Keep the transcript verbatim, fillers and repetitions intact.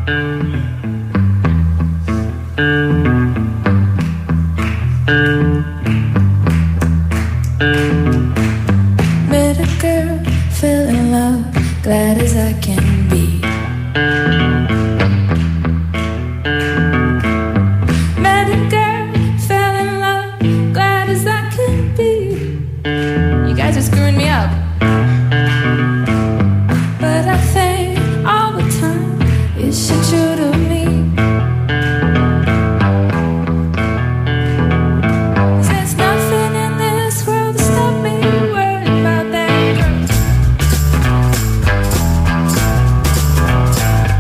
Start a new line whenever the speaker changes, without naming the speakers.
Met a girl, fell in love, glad as I can